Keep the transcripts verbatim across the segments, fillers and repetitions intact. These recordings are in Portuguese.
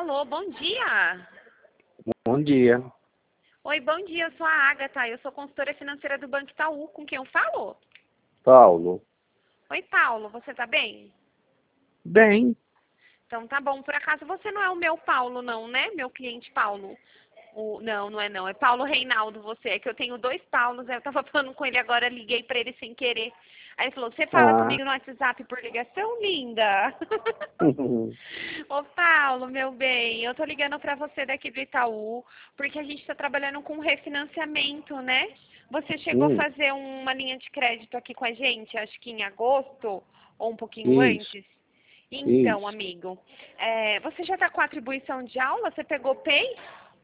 Alô, bom dia. Bom dia, Oi, bom dia, eu sou a Agatha, eu sou consultora financeira do Banco Itaú, com quem eu falo? Paulo. Oi, Paulo, você tá bem? Bem, Então tá bom, por acaso você não é o meu Paulo não, né? Meu cliente Paulo. O, não, não é não, é Paulo Reinaldo você, é que eu tenho dois Paulos, eu tava falando com ele agora, liguei pra ele sem querer. Aí ele falou, você fala ah, comigo no WhatsApp por ligação, linda? Ô Paulo, meu bem, eu tô ligando pra você daqui do Itaú, porque a gente tá trabalhando com refinanciamento, né? Você chegou a hum, fazer uma linha de crédito aqui com a gente, acho que em agosto, ou um pouquinho isso, antes. Então, isso. amigo, é, você já tá com a atribuição de aula? Você pegou P E I?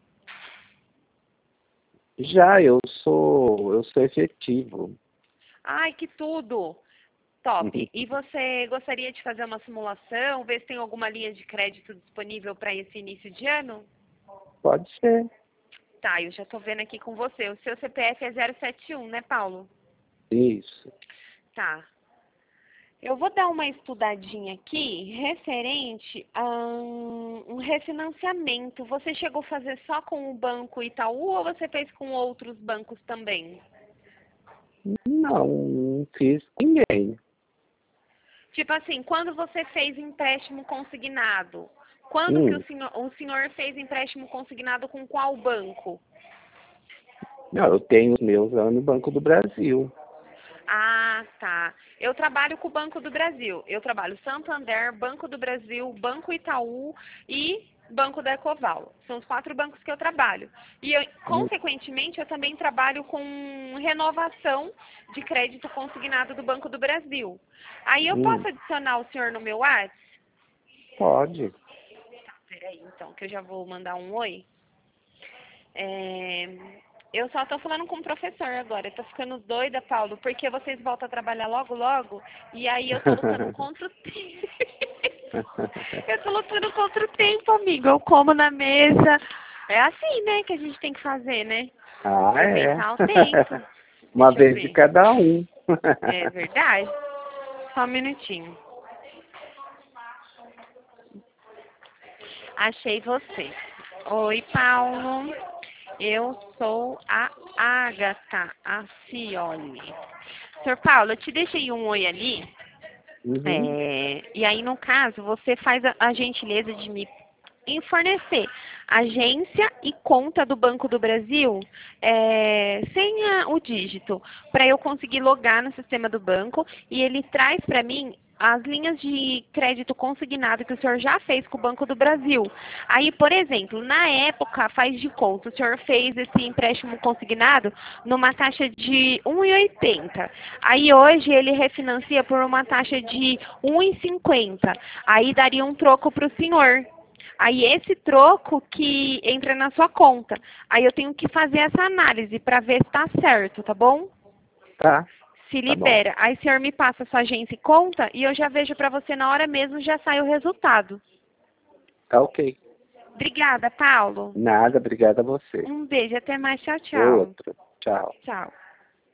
Já eu sou, eu sou efetivo. Ai, que tudo! Top. Uhum. E você gostaria de fazer uma simulação, ver se tem alguma linha de crédito disponível para esse início de ano? Pode ser, Tá, eu já tô vendo aqui com você. O seu C P F é zero sete um, né, Paulo? isso. Tá. Eu vou dar uma estudadinha aqui referente a um, um refinanciamento. Você chegou a fazer só com o Banco Itaú ou você fez com outros bancos também? Não, não fiz com ninguém. Tipo assim, quando você fez empréstimo consignado, quando que o Hum, senhor, o senhor fez empréstimo consignado com qual banco? não, eu tenho os meus lá no Banco do Brasil. Ah, tá. Eu trabalho com o Banco do Brasil. Eu trabalho Santander, Banco do Brasil, Banco Itaú e Banco da Ecoval. São os quatro bancos que eu trabalho. E, eu, Hum, consequentemente, eu também trabalho com renovação de crédito consignado do Banco do Brasil. Aí eu hum, posso adicionar o senhor no meu WhatsApp? pode. Tá, peraí, então, que eu já vou mandar um oi. É, eu só tô falando com o professor agora. Eu tô ficando doida, Paulo, porque vocês voltam a trabalhar logo, logo, e aí eu tô lutando contra o tempo. Eu tô lutando contra o tempo, amigo. Eu como na mesa. É assim, né, que a gente tem que fazer, né? Ah, é. Aproveitar o tempo. Uma Deixa eu vez de ver. cada um. É verdade? Só um minutinho. Achei você. Oi, Paulo. Eu sou a Agatha Acioli. Senhor Paulo, eu te deixei um oi ali. Uhum, É, e aí, no caso, você faz a, a gentileza de me em fornecer agência e conta do Banco do Brasil é, sem a- o dígito, para eu conseguir logar no sistema do banco e ele traz para mim as linhas de crédito consignado que o senhor já fez com o Banco do Brasil. Aí, por exemplo, na época, faz de conta, o senhor fez esse empréstimo consignado numa taxa de um e oitenta. Aí hoje ele refinancia por uma taxa de um e cinquenta. Aí daria um troco para o senhor. Aí esse troco que entra na sua conta. Aí eu tenho que fazer essa análise para ver se está certo, tá bom? tá, Se tá bom. libera. Aí o senhor me passa a sua agência e conta e eu já vejo para você na hora mesmo, já sai o resultado. Tá ok. Obrigada, Paulo. Nada, obrigado a você. Um beijo, até mais. Tchau, tchau. Outro. Tchau. Tchau.